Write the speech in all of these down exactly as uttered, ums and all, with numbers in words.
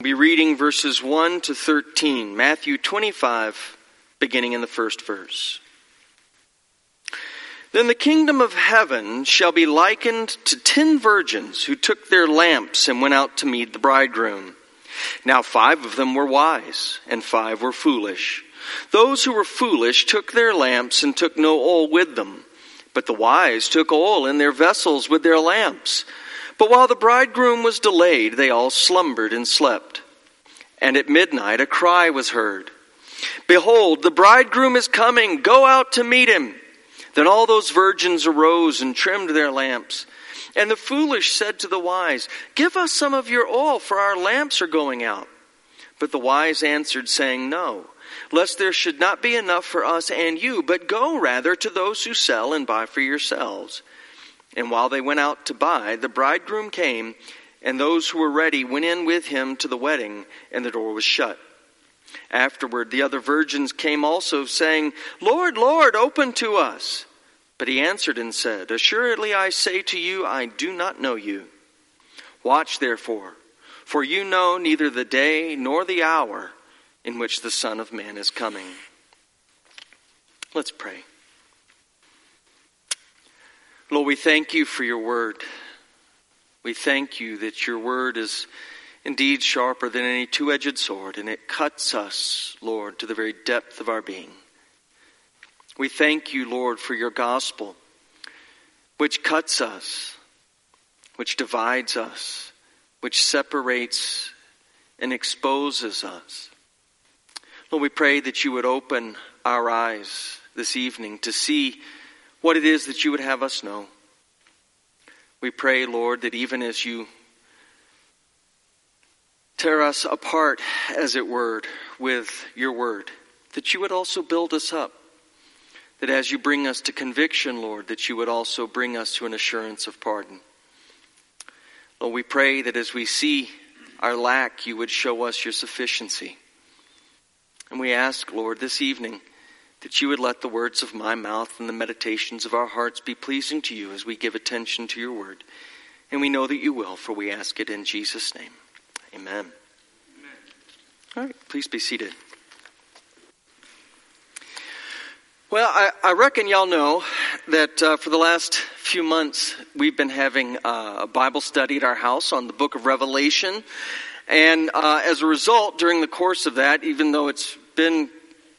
be reading verses one to thirteen, Matthew twenty-five, beginning in the first verse. Then the kingdom of heaven shall be likened to ten virgins who took their lamps and went out to meet the bridegroom. Now five of them were wise, and five were foolish. Those who were foolish took their lamps and took no oil with them. But the wise took oil in their vessels with their lamps. But while the bridegroom was delayed, they all slumbered and slept. And at midnight a cry was heard, "Behold, the bridegroom is coming, go out to meet him." Then all those virgins arose and trimmed their lamps. And the foolish said to the wise, "Give us some of your oil, for our lamps are going out." But the wise answered, saying, "No, lest there should not be enough for us and you, but go rather to those who sell and buy for yourselves." And while they went out to buy, the bridegroom came, and those who were ready went in with him to the wedding, and the door was shut. Afterward, the other virgins came also, saying, "Lord, Lord, open to us." But he answered and said, "Assuredly I say to you, I do not know you. Watch therefore, for you know neither the day nor the hour in which the Son of Man is coming." Let's pray. Lord, we thank you for your word. We thank you that your word is indeed sharper than any two-edged sword, and it cuts us, Lord, to the very depth of our being. We thank you, Lord, for your gospel, which cuts us, which divides us, which separates and exposes us. Lord, we pray that you would open our eyes this evening to see what it is that you would have us know. We pray, Lord, that even as you tear us apart, as it were, with your word, that you would also build us up. That as you bring us to conviction, Lord, that you would also bring us to an assurance of pardon. Lord, we pray that as we see our lack, you would show us your sufficiency. And we ask, Lord, this evening, that you would let the words of my mouth and the meditations of our hearts be pleasing to you as we give attention to your word. And we know that you will, for we ask it in Jesus' name. Amen. Amen. All right, please be seated. Well, I, I reckon y'all know that uh, for the last few months we've been having uh, a Bible study at our house on the book of Revelation. And uh, as a result, during the course of that, even though it's been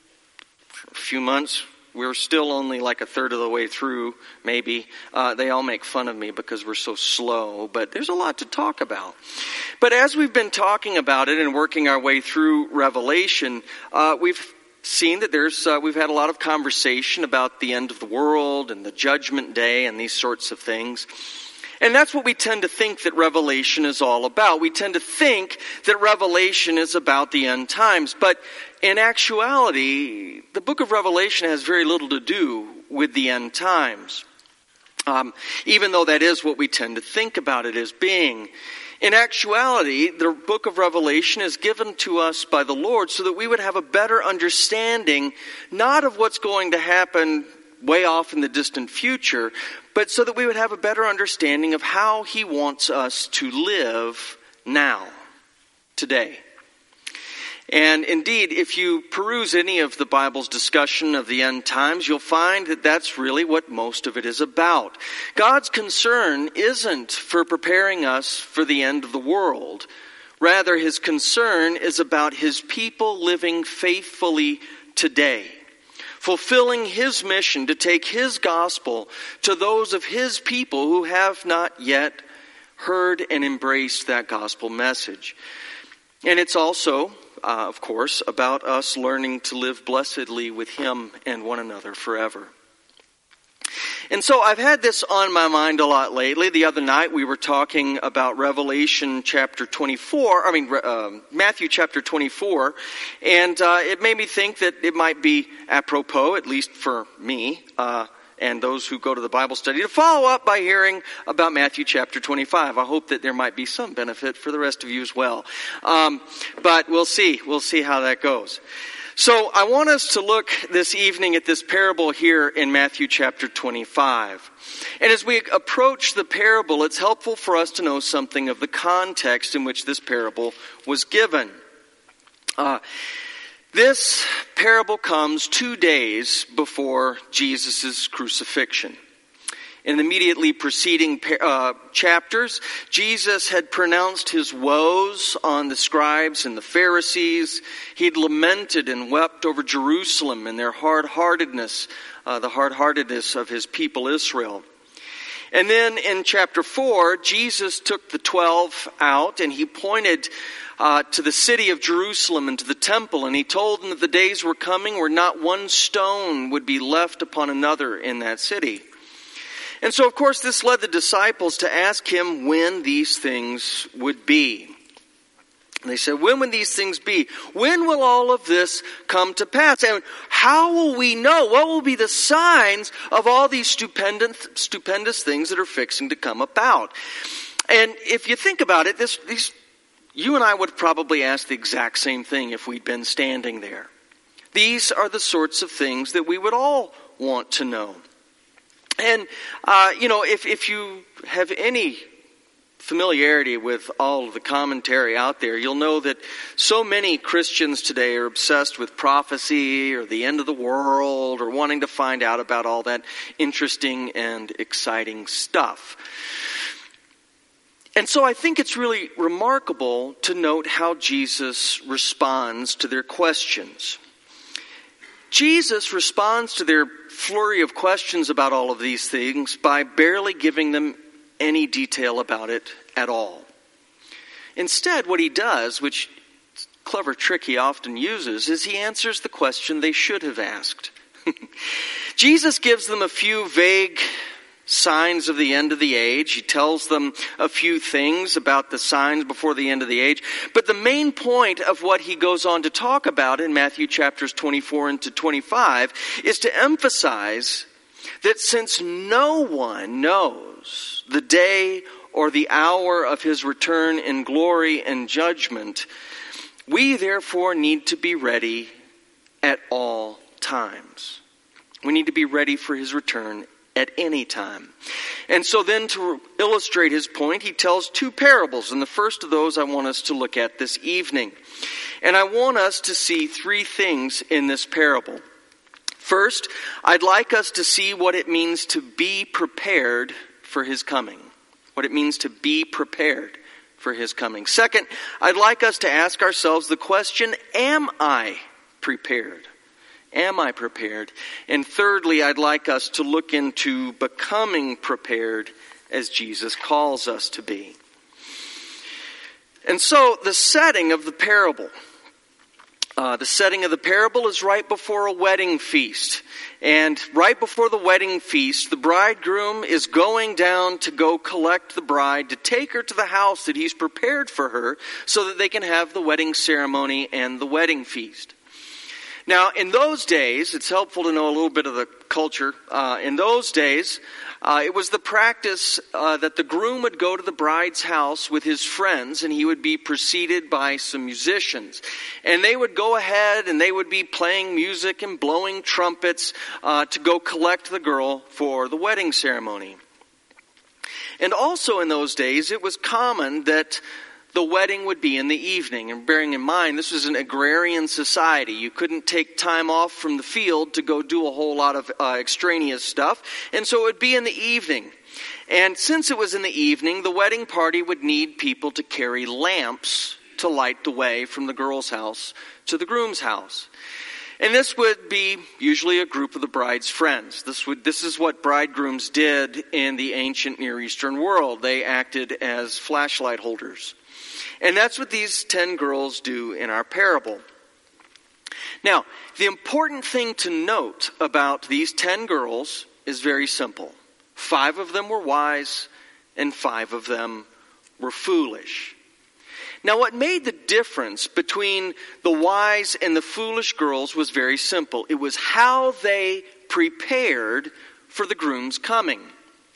a few months, we're still only like a third of the way through, maybe. Uh, they all make fun of me because we're so slow, but there's a lot to talk about. But as we've been talking about it and working our way through Revelation, uh, we've seen that there's uh, we've had a lot of conversation about the end of the world and the judgment day and these sorts of things. And that's what we tend to think that Revelation is all about. We tend to think that Revelation is about the end times. But in actuality, the book of Revelation has very little to do with the end times. Um, even though that is what we tend to think about it as being. In actuality, the book of Revelation is given to us by the Lord so that we would have a better understanding, not of what's going to happen way off in the distant future, but so that we would have a better understanding of how he wants us to live now, today. And indeed, if you peruse any of the Bible's discussion of the end times, you'll find that that's really what most of it is about. God's concern isn't for preparing us for the end of the world. Rather, his concern is about his people living faithfully today, fulfilling his mission to take his gospel to those of his people who have not yet heard and embraced that gospel message. And it's also, uh, of course, about us learning to live blessedly with him and one another forever. And so I've had this on my mind a lot lately. The other night we were talking about Revelation chapter twenty-four, I mean uh, Matthew chapter twenty-four, and uh, it made me think that it might be apropos, at least for me, uh, and those who go to the Bible study, to follow up by hearing about Matthew chapter twenty-five. I hope that there might be some benefit for the rest of you as well. Um, but we'll see. We'll see how that goes. So I want us to look this evening at this parable here in Matthew chapter twenty-five. And as we approach the parable, it's helpful for us to know something of the context in which this parable was given. Uh, this parable comes two days before Jesus' crucifixion. In the immediately preceding uh, chapters, Jesus had pronounced his woes on the scribes and the Pharisees. He'd lamented and wept over Jerusalem and their hard-heartedness, uh, the hard-heartedness of his people Israel. And then in chapter four, Jesus took the twelve out and he pointed uh, to the city of Jerusalem and to the temple, and he told them that the days were coming where not one stone would be left upon another in that city. And so, of course, this led the disciples to ask him when these things would be. And they said, when would these things be? When will all of this come to pass? And how will we know? What will be the signs of all these stupendous, stupendous things that are fixing to come about? And if you think about it, this, these, you and I would probably ask the exact same thing if we'd been standing there. These are the sorts of things that we would all want to know. And, uh, you know, if, if you have any familiarity with all of the commentary out there, you'll know that so many Christians today are obsessed with prophecy or the end of the world or wanting to find out about all that interesting and exciting stuff. And so I think it's really remarkable to note how Jesus responds to their questions. Jesus responds to their flurry of questions about all of these things by barely giving them any detail about it at all. Instead, what he does, which is a clever trick he often uses, is he answers the question they should have asked. Jesus gives them a few vague signs of the end of the age. He tells them a few things about the signs before the end of the age. But the main point of what he goes on to talk about in Matthew chapters twenty-four and to twenty-five is to emphasize that since no one knows the day or the hour of his return in glory and judgment, we therefore need to be ready at all times. We need to be ready for his return at any time. And so then to illustrate his point, he tells two parables. And the first of those I want us to look at this evening. And I want us to see three things in this parable. First, I'd like us to see what it means to be prepared for his coming. What it means to be prepared for his coming. Second, I'd like us to ask ourselves the question, am I prepared? Am I prepared? And thirdly, I'd like us to look into becoming prepared as Jesus calls us to be. And so the setting of the parable. Uh, the setting of the parable is right before a wedding feast. And right before the wedding feast, the bridegroom is going down to go collect the bride to take her to the house that he's prepared for her so that they can have the wedding ceremony and the wedding feast. Now, in those days, it's helpful to know a little bit of the culture. Uh, in those days, uh, it was the practice uh, that the groom would go to the bride's house with his friends, and he would be preceded by some musicians. And they would go ahead and they would be playing music and blowing trumpets uh, to go collect the girl for the wedding ceremony. And also in those days, it was common that the wedding would be in the evening. And bearing in mind, this was an agrarian society. You couldn't take time off from the field to go do a whole lot of uh, extraneous stuff. And so it would be in the evening. And since it was in the evening, the wedding party would need people to carry lamps to light the way from the girl's house to the groom's house. And this would be usually a group of the bride's friends. This would this is what bridegrooms did in the ancient Near Eastern world. They acted as flashlight holders. And that's what these ten girls do in our parable. Now, the important thing to note about these ten girls is very simple. Five of them were wise, and five of them were foolish. Now, what made the difference between the wise and the foolish girls was very simple. It was how they prepared for the groom's coming.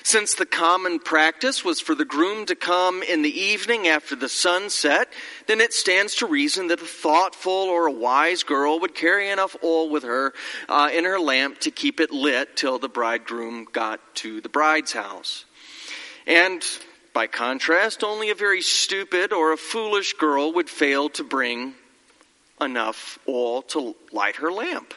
Since the common practice was for the groom to come in the evening after the sun set, then it stands to reason that a thoughtful or a wise girl would carry enough oil with her uh, in her lamp to keep it lit till the bridegroom got to the bride's house. And by contrast, only a very stupid or a foolish girl would fail to bring enough oil to light her lamp.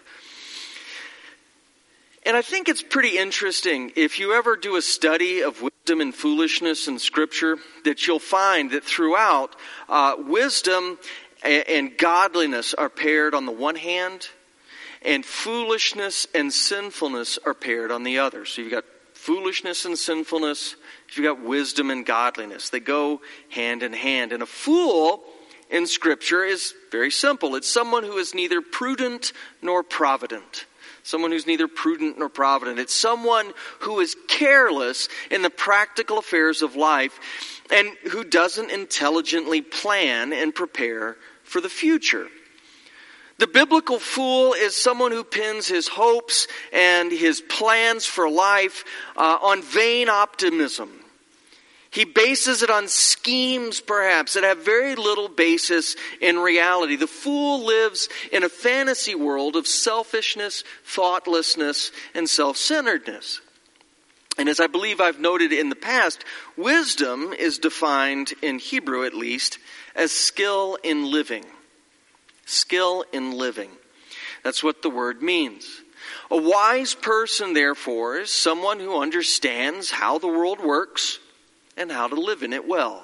And I think it's pretty interesting, if you ever do a study of wisdom and foolishness in Scripture, that you'll find that throughout, uh, wisdom and godliness are paired on the one hand, and foolishness and sinfulness are paired on the other. So you've got foolishness and sinfulness, you've got wisdom and godliness. They go hand in hand. And a fool in Scripture is very simple. It's someone who is neither prudent nor provident. Someone who's neither prudent nor provident. It's someone who is careless in the practical affairs of life and who doesn't intelligently plan and prepare for the future. The biblical fool is someone who pins his hopes and his plans for life uh, on vain optimism. He bases it on schemes, perhaps, that have very little basis in reality. The fool lives in a fantasy world of selfishness, thoughtlessness, and self-centeredness. And as I believe I've noted in the past, wisdom is defined, in Hebrew at least, as skill in living. Skill in living. That's what the word means. A wise person, therefore, is someone who understands how the world works and how to live in it well.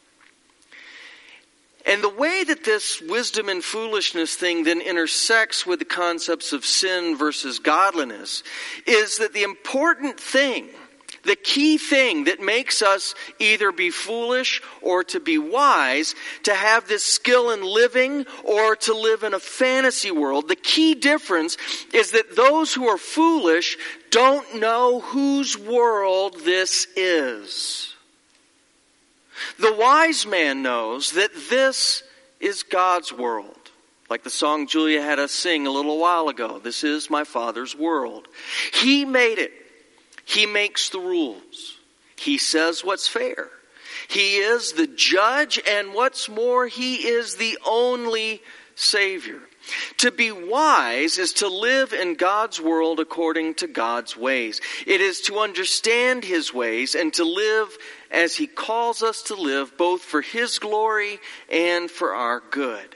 And the way that this wisdom and foolishness thing then intersects with the concepts of sin versus godliness is that the important thing, the key thing that makes us either be foolish or to be wise, to have this skill in living or to live in a fantasy world, the key difference is that those who are foolish don't know whose world this is. The wise man knows that this is God's world. Like the song Julia had us sing a little while ago. This is my Father's world. He made it. He makes the rules. He says what's fair. He is the judge, and what's more, He is the only Savior. To be wise is to live in God's world according to God's ways. It is to understand His ways and to live as He calls us to live, both for His glory and for our good.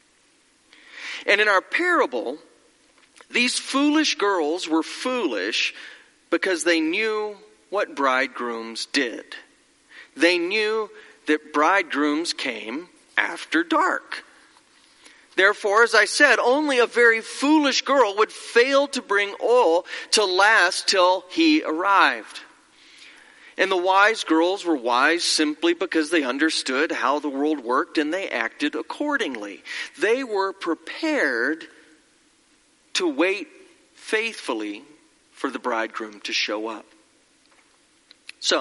And in our parable, these foolish girls were foolish because they knew what bridegrooms did. They knew that bridegrooms came after dark. Therefore, as I said, only a very foolish girl would fail to bring oil to last till he arrived. And the wise girls were wise simply because they understood how the world worked and they acted accordingly. They were prepared to wait faithfully for the bridegroom to show up. So,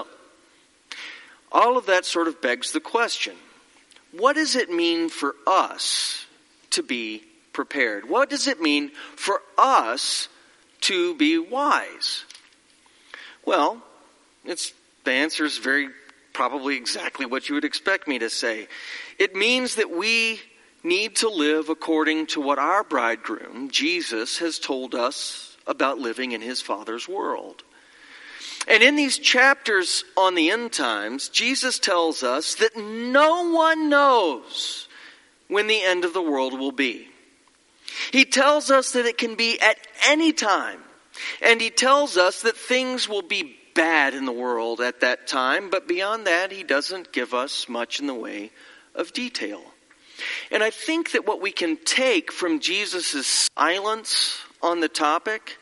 all of that sort of begs the question, what does it mean for us to be prepared? What does it mean for us to be wise? Well, it's the answer is very probably exactly what you would expect me to say. It means that we need to live according to what our bridegroom, Jesus, has told us about living in His Father's world. And in these chapters on the end times, Jesus tells us that no one knows when the end of the world will be. He tells us that it can be at any time. And He tells us that things will be bad in the world at that time. But beyond that, He doesn't give us much in the way of detail. And I think that what we can take from Jesus' silence on the topic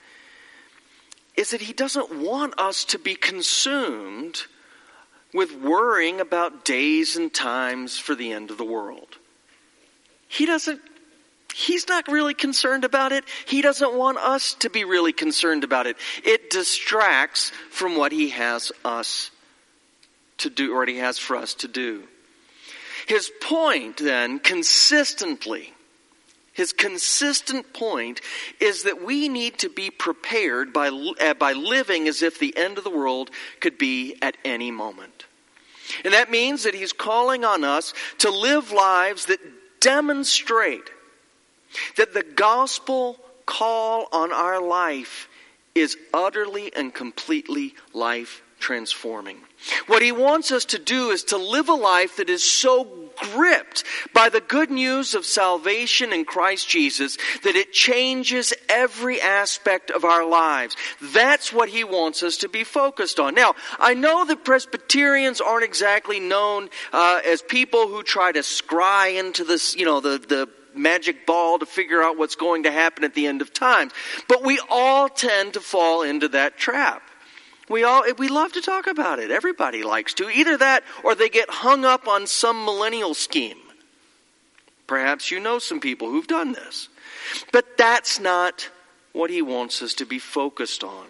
is that He doesn't want us to be consumed with worrying about days and times for the end of the world. He doesn't, He's not really concerned about it. He doesn't want us to be really concerned about it. It distracts from what He has us to do, or what He has for us to do. His point then, consistently, his consistent point is that we need to be prepared by, uh, by living as if the end of the world could be at any moment. And that means that he's calling on us to live lives that demonstrate that the gospel call on our life is utterly and completely life transforming. What he wants us to do is to live a life that is so gripped by the good news of salvation in Christ Jesus that it changes every aspect of our lives. That's what he wants us to be focused on. Now, I know that Presbyterians aren't exactly known uh, as people who try to scry into this, you know, the the magic ball to figure out what's going to happen at the end of time. But we all tend to fall into that trap. We all we love to talk about it. Everybody likes to. Either that or they get hung up on some millennial scheme. Perhaps you know some people who've done this. But that's not what he wants us to be focused on.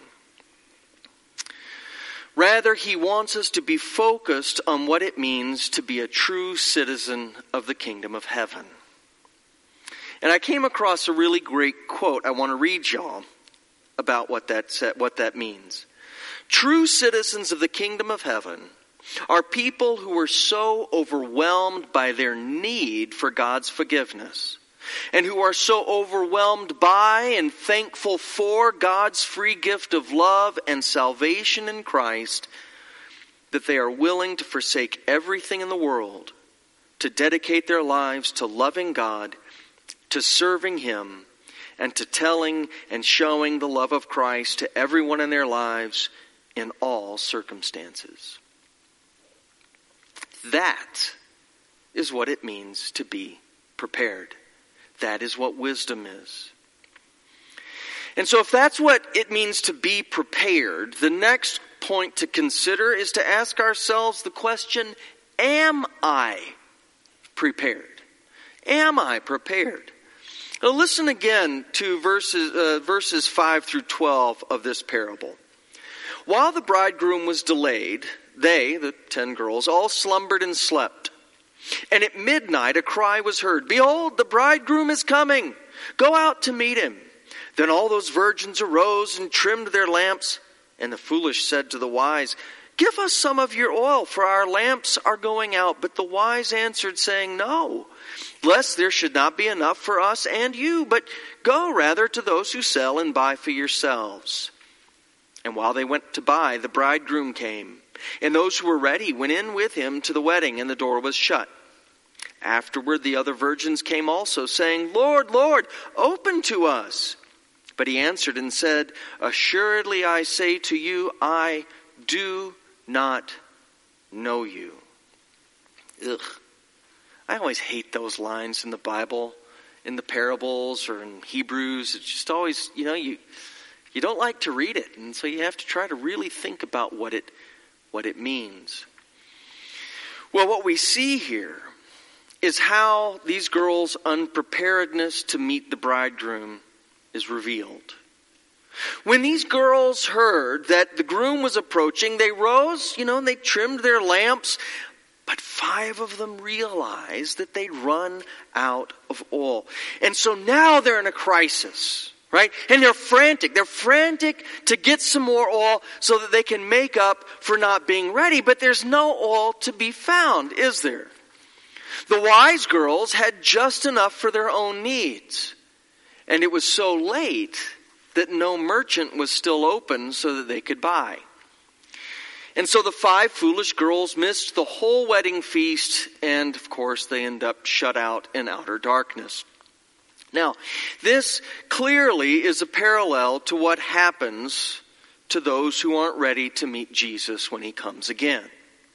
Rather, he wants us to be focused on what it means to be a true citizen of the kingdom of heaven. And I came across a really great quote I want to read y'all about what that what that means. True citizens of the kingdom of heaven are people who are so overwhelmed by their need for God's forgiveness and who are so overwhelmed by and thankful for God's free gift of love and salvation in Christ that they are willing to forsake everything in the world to dedicate their lives to loving God, to serving Him, and to telling and showing the love of Christ to everyone in their lives in all circumstances. That is what it means to be prepared. That is what wisdom is. And so if that's what it means to be prepared, the next point to consider is to ask ourselves the question, am I prepared? Am I prepared? Now listen again to verses, uh, verses five through twelve of this parable. While the bridegroom was delayed, they, the ten girls, all slumbered and slept. And at midnight a cry was heard, "Behold, the bridegroom is coming! Go out to meet him." Then all those virgins arose and trimmed their lamps. And the foolish said to the wise, "Give us some of your oil, for our lamps are going out." But the wise answered, saying, "No, lest there should not be enough for us and you, but go rather to those who sell and buy for yourselves." And while they went to buy, the bridegroom came, and those who were ready went in with him to the wedding, and the door was shut. Afterward the other virgins came also, saying, "Lord, Lord, open to us." But he answered and said, "Assuredly I say to you, I do not know you." Ugh. I always hate those lines in the Bible, in the parables or in Hebrews. It's just always, you know, you you don't like to read it. And so you have to try to really think about what it what it means. Well, what we see here is how these girls' unpreparedness to meet the bridegroom is revealed. When these girls heard that the groom was approaching, they rose, you know, and they trimmed their lamps. But five of them realized that they'd run out of oil. And so now they're in a crisis, right? And they're frantic. They're frantic to get some more oil so that they can make up for not being ready. But there's no oil to be found, is there? The wise girls had just enough for their own needs. And it was so late that no merchant was still open so that they could buy. And so the five foolish girls missed the whole wedding feast, and of course they end up shut out in outer darkness. Now, this clearly is a parallel to what happens to those who aren't ready to meet Jesus when he comes again.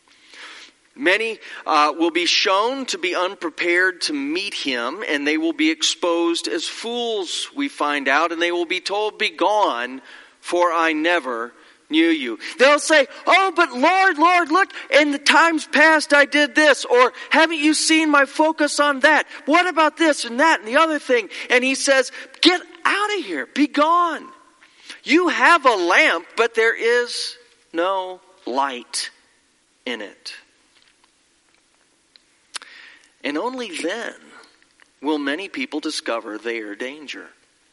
Many uh, will be shown to be unprepared to meet him, and they will be exposed as fools, we find out, and they will be told, "Begone, for I never knew you." They'll say, "Oh, but Lord, Lord, look, in the times past I did this," or "Haven't you seen my focus on that? What about this and that and the other thing?" And he says, "Get out of here, be gone. You have a lamp, but there is no light in it." And only then will many people discover their danger.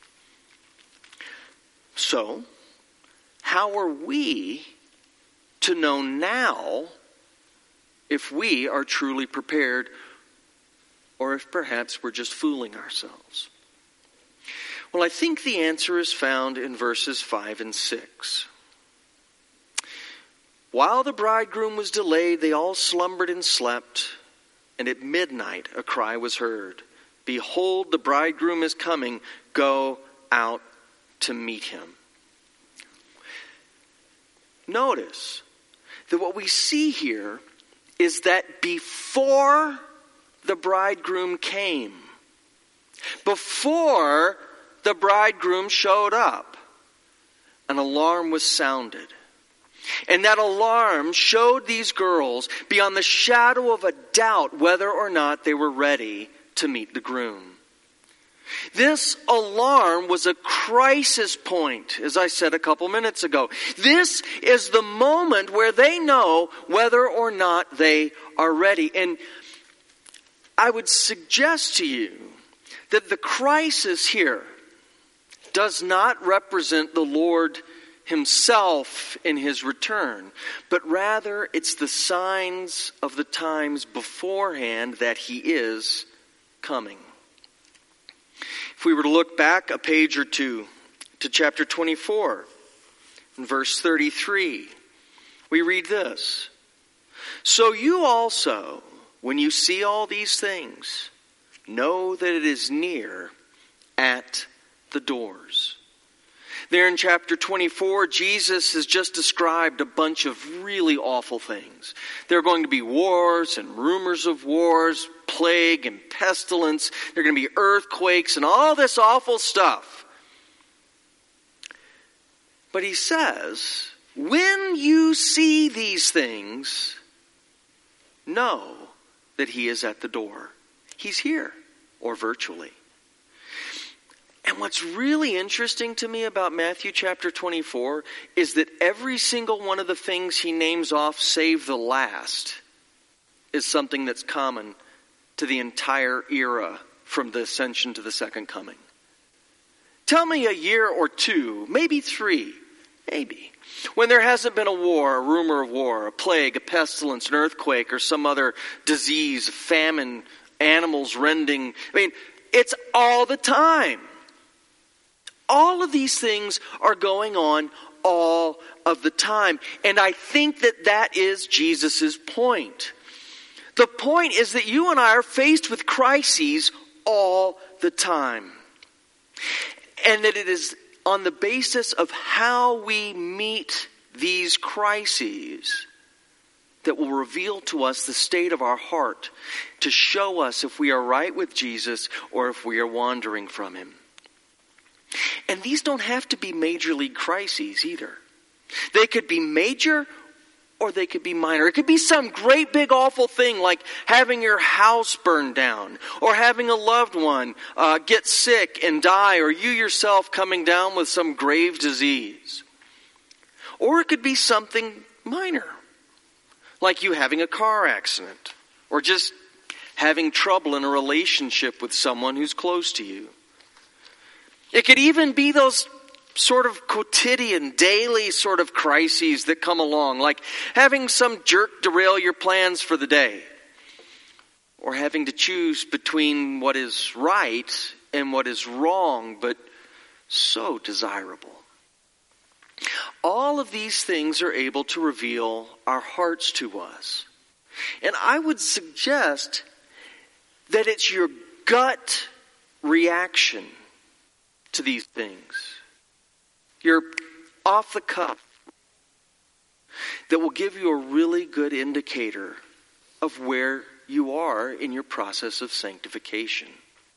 So, how are we to know now if we are truly prepared, or if perhaps we're just fooling ourselves? Well, I think the answer is found in verses five and six. While the bridegroom was delayed, they all slumbered and slept, and at midnight a cry was heard, "Behold, the bridegroom is coming, go out to meet him." Notice that what we see here is that before the bridegroom came, before the bridegroom showed up, an alarm was sounded. And that alarm showed these girls beyond the shadow of a doubt whether or not they were ready to meet the groom. This alarm was a crisis point, as I said a couple minutes ago. This is the moment where they know whether or not they are ready. And I would suggest to you that the crisis here does not represent the Lord himself in his return, but rather it's the signs of the times beforehand that he is coming. If we were to look back a page or two to chapter twenty-four, in verse thirty-three, we read this: "So you also, when you see all these things, know that it is near at the doors." There in chapter twenty-four, Jesus has just described a bunch of really awful things. There are going to be wars and rumors of wars, plague and pestilence. There are going to be earthquakes and all this awful stuff. But he says, when you see these things, know that he is at the door. He's here, or virtually. And what's really interesting to me about Matthew chapter twenty-four is that every single one of the things he names off, save the last, is something that's common to the entire era from the ascension to the second coming. Tell me a year or two, maybe three, maybe, when there hasn't been a war, a rumor of war, a plague, a pestilence, an earthquake, or some other disease, famine, animals rending. I mean, it's all the time. All of these things are going on all of the time. And I think that that is Jesus' point. The point is that you and I are faced with crises all the time. And that it is on the basis of how we meet these crises that will reveal to us the state of our heart to show us if we are right with Jesus or if we are wandering from him. And these don't have to be major league crises either. They could be major or they could be minor. It could be some great big awful thing like having your house burned down, or having a loved one uh, get sick and die, or you yourself coming down with some grave disease. Or it could be something minor, like you having a car accident, or just having trouble in a relationship with someone who's close to you. It could even be those sort of quotidian, daily sort of crises that come along, like having some jerk derail your plans for the day, or having to choose between what is right and what is wrong, but so desirable. All of these things are able to reveal our hearts to us. And I would suggest that it's your gut reaction to these things, your off the cuff, that will give you a really good indicator of where you are in your process of sanctification.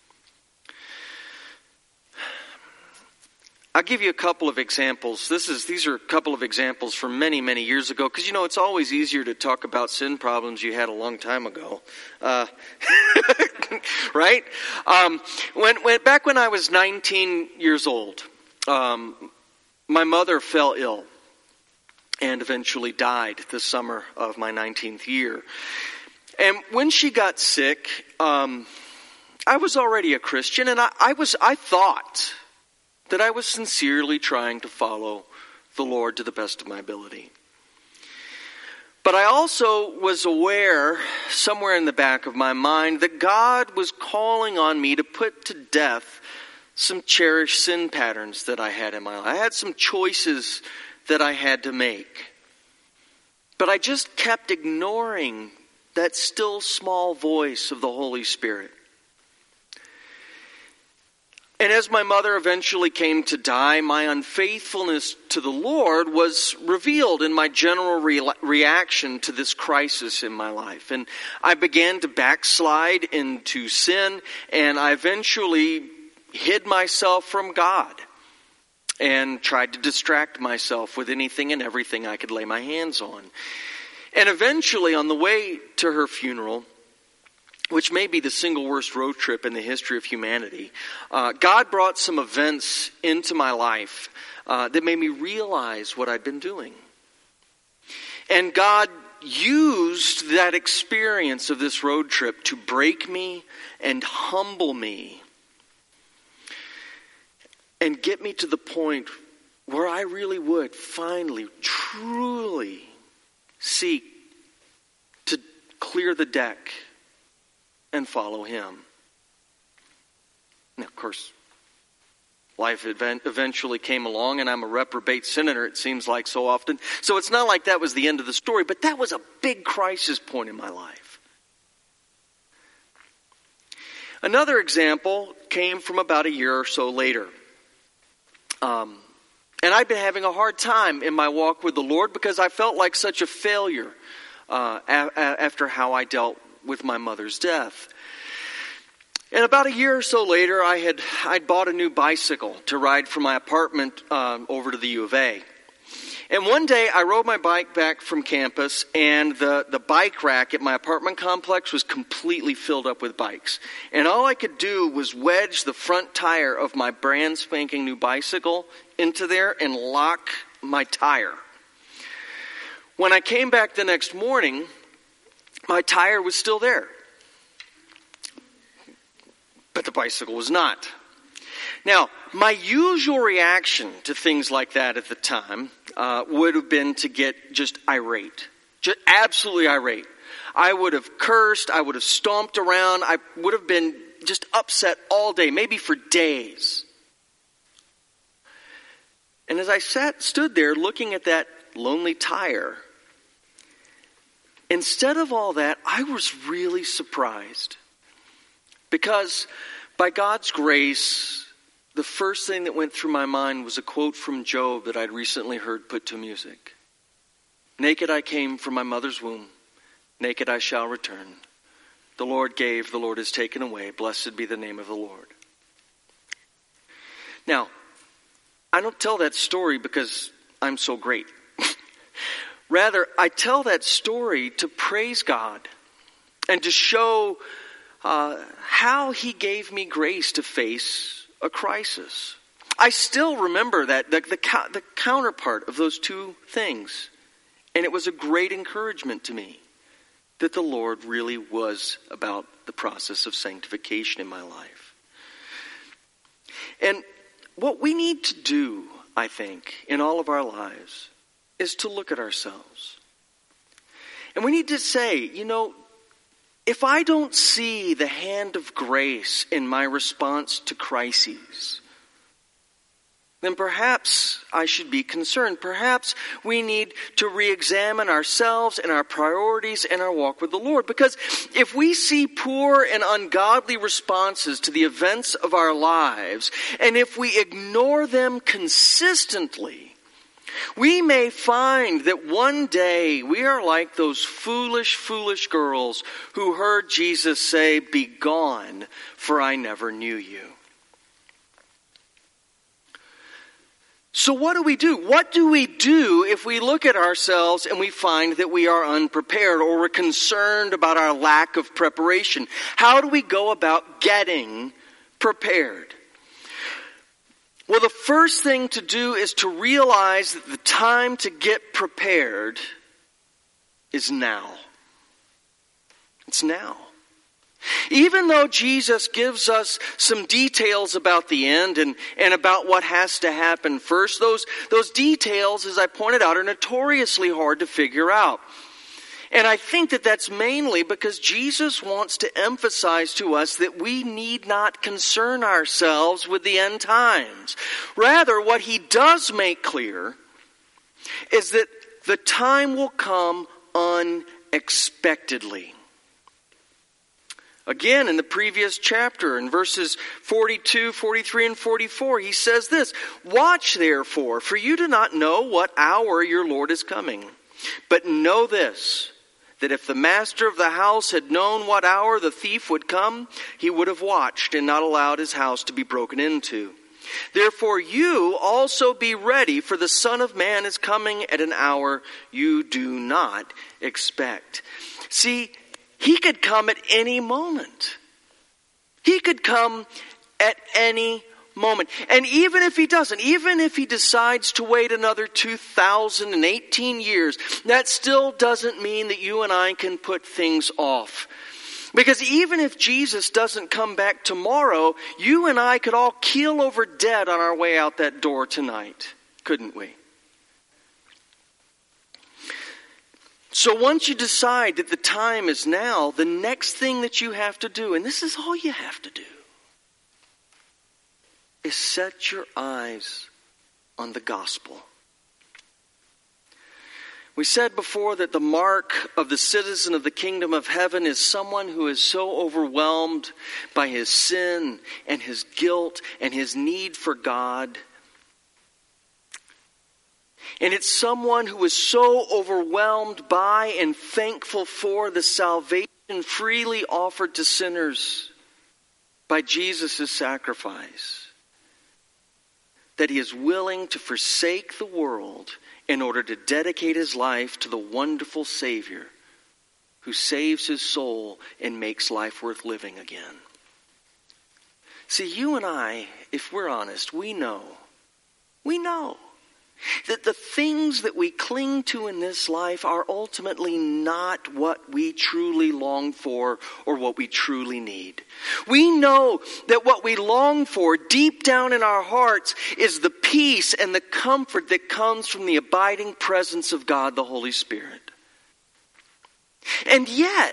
I'll give you a couple of examples. This is these are a couple of examples from many, many years ago, because you know it's always easier to talk about sin problems you had a long time ago, uh, right? Um, when, when back when I was nineteen years old, um, my mother fell ill and eventually died the summer of my nineteenth year. And when she got sick, um, I was already a Christian, and I, I was I thought that I was sincerely trying to follow the Lord to the best of my ability. But I also was aware, somewhere in the back of my mind, that God was calling on me to put to death some cherished sin patterns that I had in my life. I had some choices that I had to make. But I just kept ignoring that still small voice of the Holy Spirit. And as my mother eventually came to die, my unfaithfulness to the Lord was revealed in my general re- reaction to this crisis in my life. And I began to backslide into sin, and I eventually hid myself from God and tried to distract myself with anything and everything I could lay my hands on. And eventually, on the way to her funeral, which may be the single worst road trip in the history of humanity, uh, God brought some events into my life uh, that made me realize what I'd been doing. And God used that experience of this road trip to break me and humble me and get me to the point where I really would finally, truly seek to clear the deck and follow him. Now, of course, life event eventually came along, and I'm a reprobate sinner, it seems like so often. So it's not like that was the end of the story, but that was a big crisis point in my life. Another example came from about a year or so later. Um, and I'd been having a hard time in my walk with the Lord because I felt like such a failure uh, a- a- after how I dealt with my mother's death. And about a year or so later, I had I'd bought a new bicycle to ride from my apartment um, over to the U of A. And one day, I rode my bike back from campus, and the, the bike rack at my apartment complex was completely filled up with bikes. And all I could do was wedge the front tire of my brand spanking new bicycle into there and lock my tire. When I came back the next morning, my tire was still there, but the bicycle was not. Now, my usual reaction to things like that at the time uh, would have been to get just irate, just absolutely irate. I would have cursed, I would have stomped around, I would have been just upset all day, maybe for days. And as I sat, stood there looking at that lonely tire, instead of all that, I was really surprised. Because by God's grace, the first thing that went through my mind was a quote from Job that I'd recently heard put to music. Naked I came from my mother's womb, naked I shall return. The Lord gave, the Lord has taken away. Blessed be the name of the Lord. Now, I don't tell that story because I'm so great. Rather, I tell that story to praise God and to show uh, how he gave me grace to face a crisis. I still remember that, the, the, the counterpart of those two things. And it was a great encouragement to me that the Lord really was about the process of sanctification in my life. And what we need to do, I think, in all of our lives is to look at ourselves. And we need to say, you know, if I don't see the hand of grace in my response to crises, then perhaps I should be concerned. Perhaps we need to re-examine ourselves and our priorities and our walk with the Lord. Because if we see poor and ungodly responses to the events of our lives, and if we ignore them consistently, we may find that one day we are like those foolish, foolish girls who heard Jesus say, "Be gone, for I never knew you." So what do we do? What do we do if we look at ourselves and we find that we are unprepared or we're concerned about our lack of preparation? How do we go about getting prepared? Well, the first thing to do is to realize that the time to get prepared is now. It's now. Even though Jesus gives us some details about the end and, and about what has to happen first, those, those details, as I pointed out, are notoriously hard to figure out. And I think that that's mainly because Jesus wants to emphasize to us that we need not concern ourselves with the end times. Rather, what he does make clear is that the time will come unexpectedly. Again, in the previous chapter, in verses forty-two, forty-three, and forty-four, he says this, "Watch therefore, for you do not know what hour your Lord is coming. But know this, that if the master of the house had known what hour the thief would come, he would have watched and not allowed his house to be broken into. Therefore you also be ready, for the Son of Man is coming at an hour you do not expect." See, he could come at any moment. He could come at any moment. And even if he doesn't, even if he decides to wait another two thousand eighteen years, that still doesn't mean that you and I can put things off. Because even if Jesus doesn't come back tomorrow, you and I could all keel over dead on our way out that door tonight, couldn't we? So once you decide that the time is now, the next thing that you have to do, and this is all you have to do, is set your eyes on the gospel. We said before that the mark of the citizen of the kingdom of heaven is someone who is so overwhelmed by his sin and his guilt and his need for God. And it's someone who is so overwhelmed by and thankful for the salvation freely offered to sinners by Jesus' sacrifice, that he is willing to forsake the world in order to dedicate his life to the wonderful Savior who saves his soul and makes life worth living again. See, you and I, if we're honest, we know, we know that the things that we cling to in this life are ultimately not what we truly long for or what we truly need. We know that what we long for deep down in our hearts is the peace and the comfort that comes from the abiding presence of God, the Holy Spirit. And yet,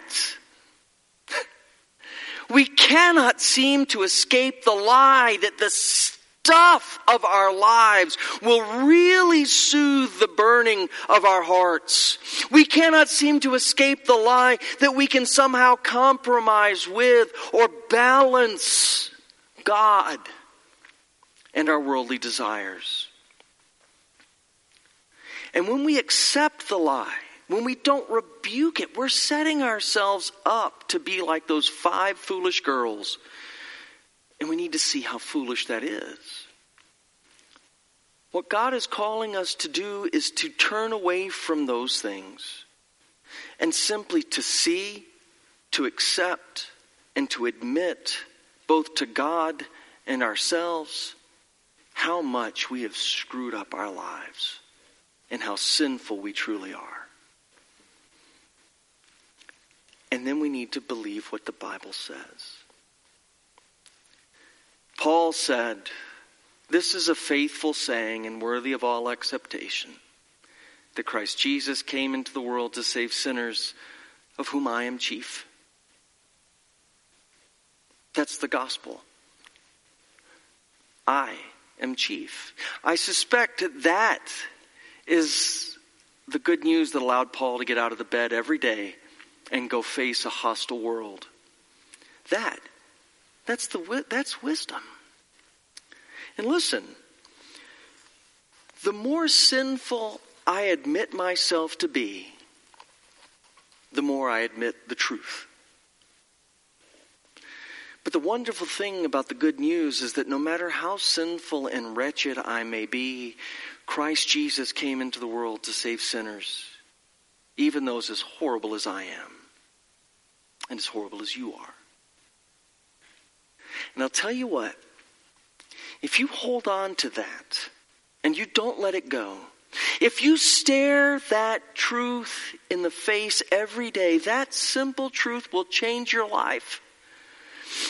we cannot seem to escape the lie that the stuff of our lives will really soothe the burning of our hearts. We cannot seem to escape the lie that we can somehow compromise with or balance God and our worldly desires. And when we accept the lie, when we don't rebuke it, we're setting ourselves up to be like those five foolish girls. And we need to see how foolish that is. What God is calling us to do is to turn away from those things and simply to see, to accept, and to admit, both to God and ourselves, how much we have screwed up our lives and how sinful we truly are. And then we need to believe what the Bible says. Paul said, "This is a faithful saying and worthy of all acceptation, that Christ Jesus came into the world to save sinners, of whom I am chief." That's the gospel. I am chief. I suspect that that is the good news that allowed Paul to get out of the bed every day and go face a hostile world. That, that's the that's wisdom. And listen, the more sinful I admit myself to be, the more I admit the truth. But the wonderful thing about the good news is that no matter how sinful and wretched I may be, Christ Jesus came into the world to save sinners, even those as horrible as I am, and as horrible as you are. And I'll tell you what, if you hold on to that and you don't let it go, if you stare that truth in the face every day, that simple truth will change your life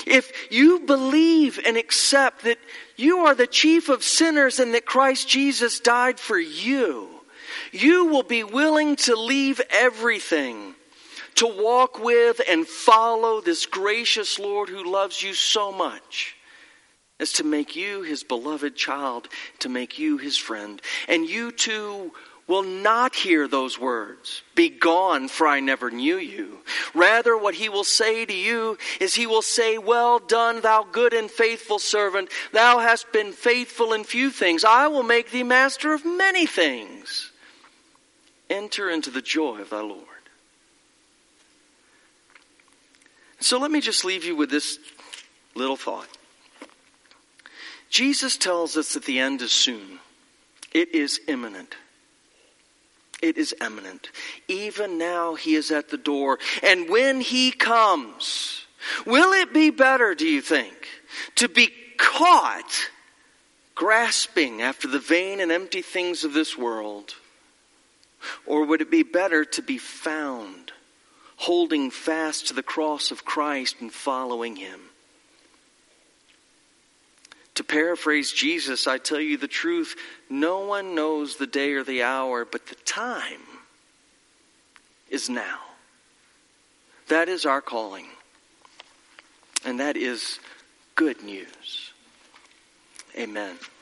if you believe and accept that you are the chief of sinners and that Christ Jesus died for you, you will be willing to leave everything to walk with and follow this gracious Lord who loves you so much as to make you his beloved child, to make you his friend. And you too will not hear those words, "Be gone, for I never knew you." Rather, what he will say to you is he will say, "Well done, thou good and faithful servant. Thou hast been faithful in few things. I will make thee master of many things. Enter into the joy of thy Lord." So let me just leave you with this little thought. Jesus tells us that the end is soon. It is imminent. It is imminent. Even now he is at the door. And when he comes, will it be better, do you think, to be caught grasping after the vain and empty things of this world? Or would it be better to be found holding fast to the cross of Christ and following him? To paraphrase Jesus, I tell you the truth, no one knows the day or the hour, but the time is now. That is our calling. And that is good news. Amen.